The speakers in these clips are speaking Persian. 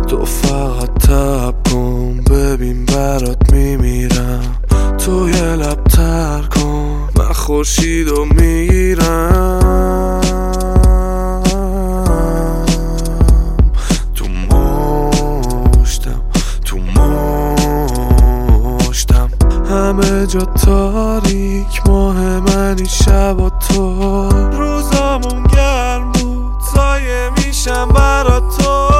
تو فقط تب کن ببین برات میمیرم، تو یه لب تر کن من خورشیدو میگیرم. تو مشتم همه جا تاریک، ماه منی شب و تو، روزامون گرم بود سایه میشم برا تو.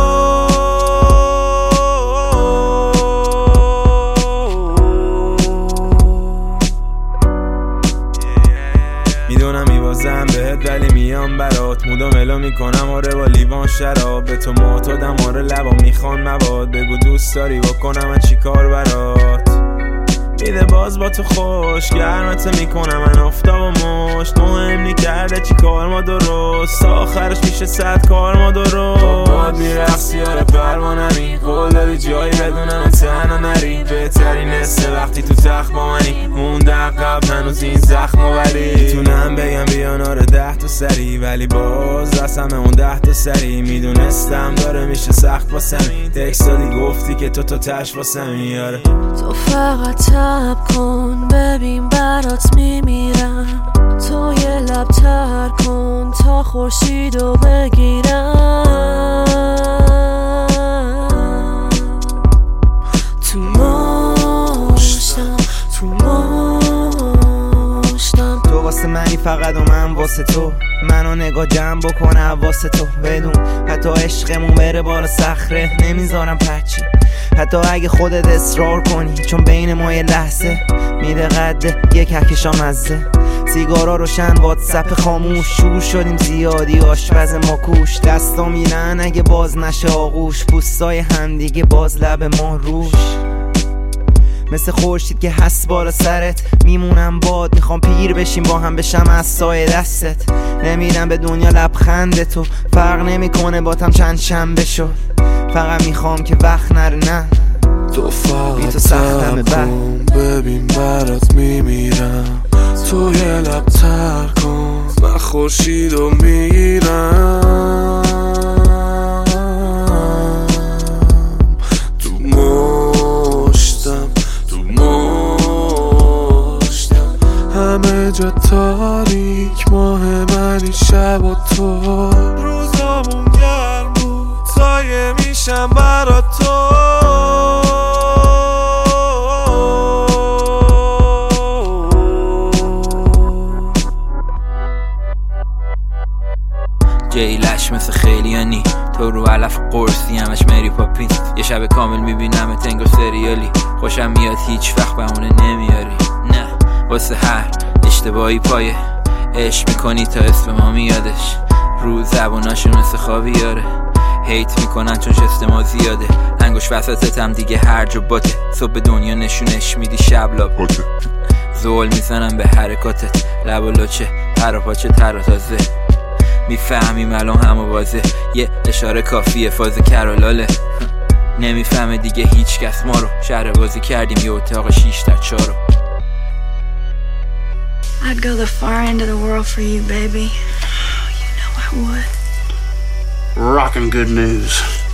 میدونم میوازم بهت ولی میام برات، مودو ملو میکنم آره با لیوان شراب، به تو معتادم آره لبا میخوان مواد، بگو دوست داری بکنم من چی کار برات، میده باز با تو خوش گرمت میکنم من آفتاب و مشت، مهم نی کرده چی کار ما درست، آخرش میشه 100 کار ما درست. باد میرقصی آره پروانمی، قول دادی جایی بدونم تنها نری، بهترین نسته وقتی تو تخت با منی، مونده عقب هنوز این زخم و ولی میتونم بگم بیان آره 10 تا سری، ولی باز رسم اون 10 تا سری، میدونستم داره میشه سخت واسمی، تکست دادی گفتی که تو تش واسمی آره. تو فقط تب کن ببین برات میمیرم، تو یه لب تر کن تا خورشیدو بگیرم. تو مشتم تو واسه منی فقط و من واسه تو، منو نگاه جمع بکنه واسه تو، بدون حتی عشقمون بره بالا صخره نمیذارم پچی، حتی اگه خودت اصرار کنی، چون بین ما یه لحظه میده قده یک کهکشان مزه، سیگارا روشن واتساپ خاموش، شور شدیم زیادی آشپز ما کوش، دستا میرن اگه باز نشه آغوش، پوستای همدیگه باز لب ما روش، مثل خورشید که هست بالا سرت، میمونم باد میخوام پیر بشیم با هم بشم از سایه دستت، نمیرم به دنیا لبخند تو، فرق نمیکنه باتم چند شنبه شد، فقط میخوام که وقت نره نه تو فقط تب کن ببین برات میمیرم، تو یه لب تر کن من خورشیدو میگیرم. تو مشتم همه جا تاریک، ماه منی شب و تو، روزامون گرم بود سایه میشم برا تو. جیلش مثل خیلیانی، تو رو علف قرصی همش مری پاپین، یه شب کامل میبینم تنگو سریالی، خوشم میاد هیچ وقت بهونه نمیاری، نه واسه هر اشتباهی پایه عشق میکنی تا اسم ما میادش، رو زبوناشون مثل خاویاره، هیت میکنن چون شست ما زیاده، انگوش وسطتم دیگه هر جا باته، صبح دنیا نشونش میدی شب لاباته، زول میزنم به حرکاتت، لب و لچه پر و پاچه تر و تازه، میفهمیم الان همو بازه، یه اشاره کافیه فاز کرالاله، نمیفهمه دیگه هیچ کس ما رو، شهر بازی کردیم یه اتاق 6 تا 4 رو. I'd go the far end of the world for you, baby. You know I would. Rockin' good news.